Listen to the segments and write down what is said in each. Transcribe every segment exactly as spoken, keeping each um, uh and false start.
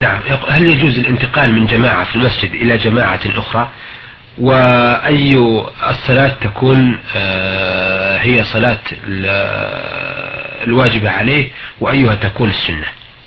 نعم. هل يجوز الانتقال من جماعة في المسجد إلى جماعة أخرى؟ وأي الصلاة تكون هي صلاة الواجبة عليه، وأيها تكون السنة؟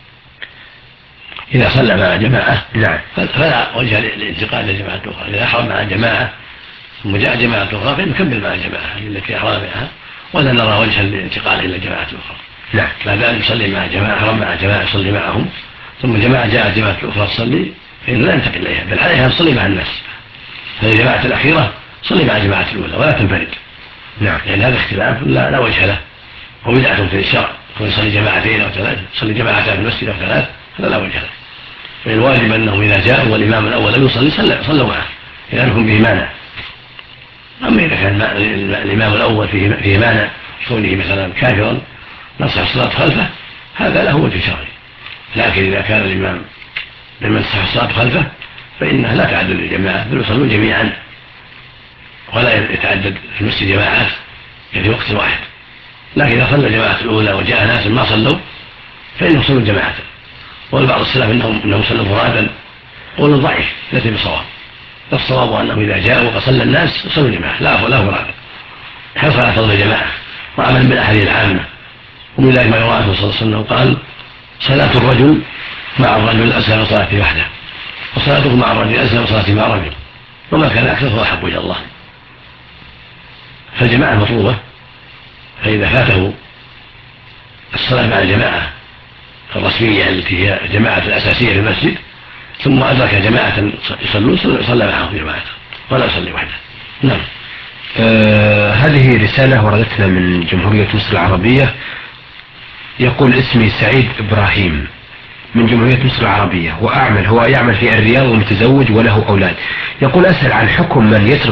إذا صلى مع جماعة نعم فلا وجه للانتقال لجماعة أخرى. إذا أحرم مع جماعة ثم جاء جماعة أخرى فنكمل مع الجماعة التي أحرم معها، ولا نرى وجها للانتقال إلى جماعة أخرى. نعم. ما دام يصلي مع جماعة، أحرم مع جماعة يصلي معهم، ثم جماعة جاءت جماعة أخرى تصلي، فإنه لا ينتقل إليها، بل عليها تصلي مع الناس. فالجماعة الأخيرة صلي مع الجماعة الأولى ولا تنفرد. نعم. لأن هذا اختلاف لا, لا وجه له، وبدعة في الشرع. كون يصلي جماعتين أو ثلاث، يصلي جماعتان في المسجد أو ثلاث، هذا لا وجه له. فالواجب أنهم إذا جاءوا والإمام الأول لم يصلي صلوا معه إذا لكم به مانع. أما إذا كان الإمام الأول فيه, فيه مانع كونه مثلا كافرا نصح الصلاة خلفه، هذا له وجه شرعي. لكن إذا كان الإمام لمن نصح الصلاة خلفه فإنها لا تعدد الجماعة، بل يصلون جميعا، ولا يتعدد في المسجد جماعات في وقت واحد. لكن إذا صلى الجماعة الأولى وجاء ناس ما صلوا فإنهم يصلون جماعة. والبعض السلف إنهم, إنهم صلوا فرادا، قول ضعيف ليس بصواب. الصواب أنه إذا جاءوا فصلى الناس صلوا جماعة لا لا فرادا، حرص على فضل الجماعة وعملا بالأحاديث العامة. ومن ذلك ما يروى عنه صلى الله عليه وسلم قال: صلاة الرجل مع الرجل أسهل من صلاته وحده، وصلاته مع الرجل أسهل من صلاته مع الرجل، وما كان أكثر فهو أحب إلى الله. فالجماعة مطلوبة، فإذا فاته الصلاة مع الجماعة الرسمية التي هي الجماعة الأساسية في المسجد ثم أدرك جماعة يصلون صلى معهم جماعة ولا يصلي وحده. نعم. آه هذه رسالة وردتنا من جمهورية مصر العربية. يقول: اسمي سعيد إبراهيم من جمهورية مصر العربية، وأعمل هو يعمل في الرياض ومتزوج وله أولاد. يقول: أسأل عن حكم من يترك